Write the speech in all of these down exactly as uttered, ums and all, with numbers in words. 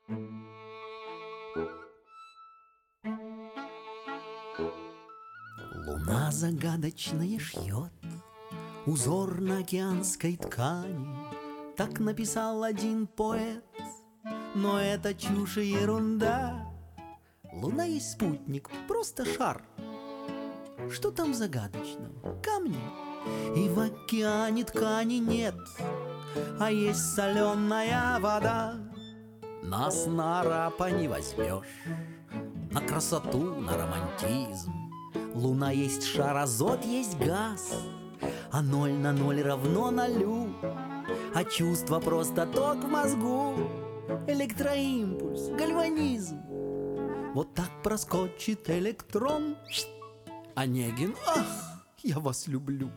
Луна загадочное шьет узор на океанской ткани. Так написал один поэт, но это чушь и ерунда. Луна есть спутник, просто шар. Что там загадочного? Камни. И в океане ткани нет, а есть соленая вода. Нас на арапа не возьмешь, на красоту, на романтизм. Луна есть шар, азот есть газ, а ноль на ноль равно нулю. А чувство просто ток в мозгу, электроимпульс, гальванизм. Вот так проскочит электрон. Онегин, ах, я вас люблю.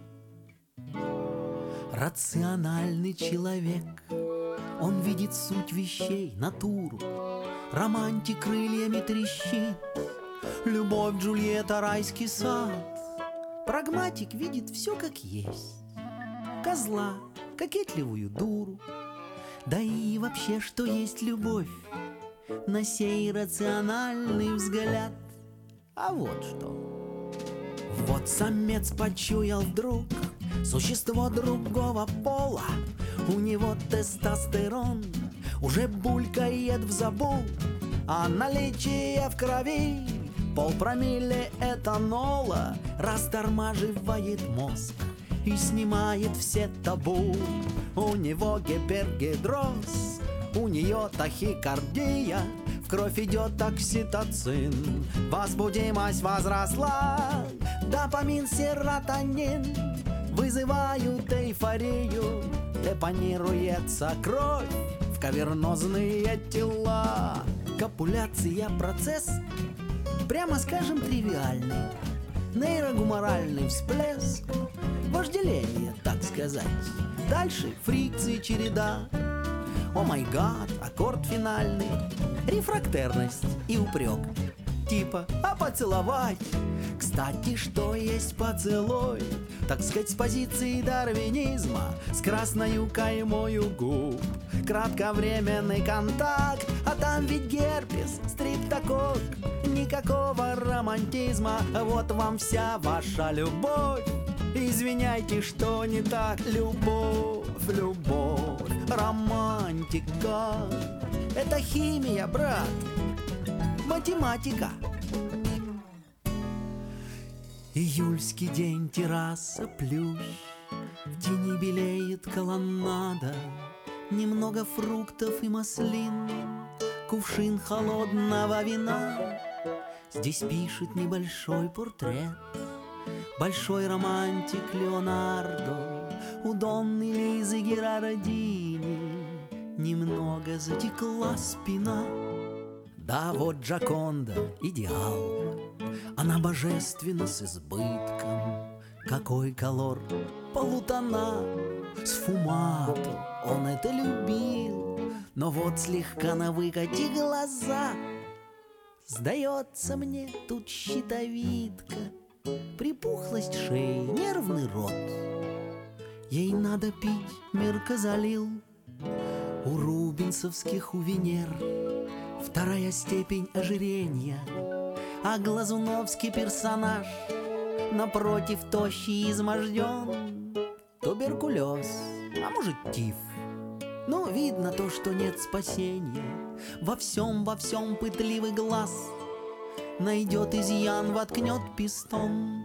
Рациональный человек, он видит суть вещей, натуру. Романтик крыльями трещит, любовь Джульетта, райский сад. Прагматик видит все как есть, козла, кокетливую дуру. Да и вообще, что есть любовь, на сей рациональный взгляд. А вот что. Вот самец почуял вдруг существо другого пола. У него тестостерон уже булькает в забу, а наличие в крови полпромилле этанола растормаживает мозг и снимает все табу. У него гипергидроз, у нее тахикардия, в кровь идет окситоцин, возбудимость возросла. Допамин, серотонин вызывают эйфорию, депонируется кровь в кавернозные тела. Копуляция — процесс, прямо скажем, тривиальный. Нейрогуморальный всплеск, вожделение, так сказать. Дальше фрикции череда. О май гад, аккорд финальный, рефрактерность и упрек. Типа, а поцеловать? Кстати, что есть поцелуй? Так сказать, с позиции дарвинизма, с красною каймою губ. Кратковременный контакт, а там ведь герпес, стриптокок. Никакого романтизма, вот вам вся ваша любовь. Извиняйте, что не так. Любовь, любовь, романтика — это химия, брат, математика. Июльский день, терраса, плющ, в тени белеет колоннада, немного фруктов и маслин, кувшин холодного вина. Здесь пишет небольшой портрет большой романтик Леонардо. У Донны Лизы Герардини немного затекла спина. Да, вот Джоконда — идеал, она божественна с избытком. Какой колор, полутона, сфумато, он это любил. Но вот слегка на выкате глаза, сдается мне, тут щитовидка, припухлость шеи, нервный рот. Ей надо пить меркозалил, у рубинсовских, у Венер вторая степень ожирения, а глазуновский персонаж напротив тощий, изможден. Туберкулез, а может тиф. Но видно то, что нет спасения. Во всем, во всем пытливый глаз найдет изъян, воткнет пистон.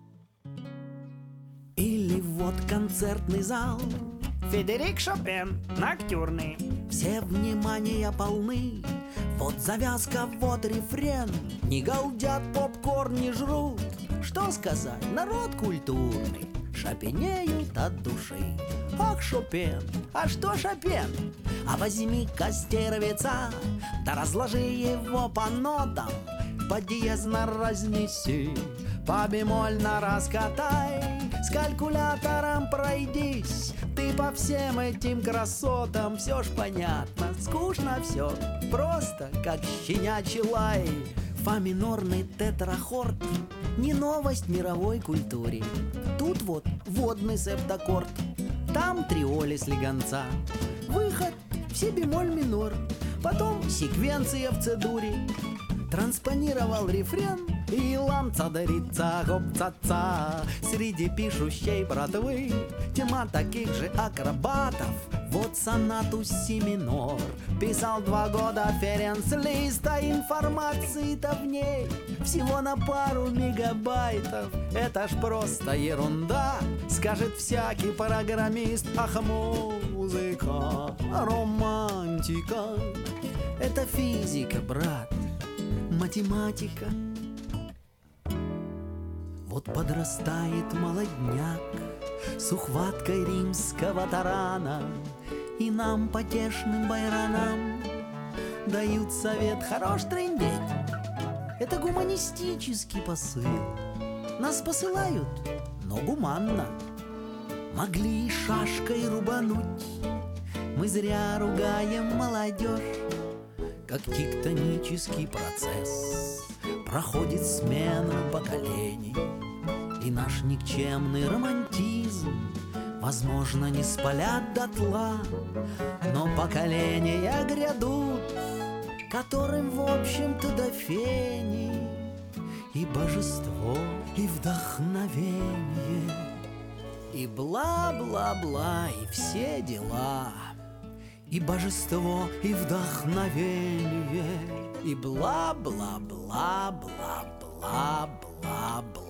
Или вот концертный зал, Федерик Шопен, ноктюрный. все внимания полны. Вот завязка, вот рефрен. Не галдят, попкорн не жрут. Что сказать, народ культурный, шопенеют от души. Ах, Шопен, а что Шопен? А возьми-ка стервеца, да разложи его по нотам, по диезно разнеси, по бемольно раскатай, с калькулятором пройдись. Ты по всем этим красотам, все ж понятно, скучно все, просто как щенячий лай. Фа минорный тетрахорд не новость мировой культуре. Тут вот водный септаккорд, там триоли слегонца. Выход в си бемоль минор, Потом секвенция в цедуре. Транспонировал рефрен, и ламца дарится гоп-ца-ца. Среди пишущей братвы тьма таких же акробатов. Вот сонату си минор писал два года Ференц Лист, а информации-то в ней всего на пару мегабайтов. Это ж просто ерунда, скажет всякий программист. Ах, музыка, романтика — это физика, брат, математика. Вот подрастает молодняк с ухваткой римского тарана, и нам, потешным байронам, дают совет: хорош трындеть. Это гуманистический посыл. Нас посылают, но гуманно. Могли и шашкой рубануть. Мы зря ругаем молодежь. Как тектонический процесс проходит смена поколений, и наш никчемный романтизм, возможно, не спалят дотла, но поколения грядут, которым, в общем-то, до фени и божество, и вдохновение, и бла-бла-бла, и все дела. И божество, и вдохновение, и бла-бла-бла-бла-бла-бла-бла.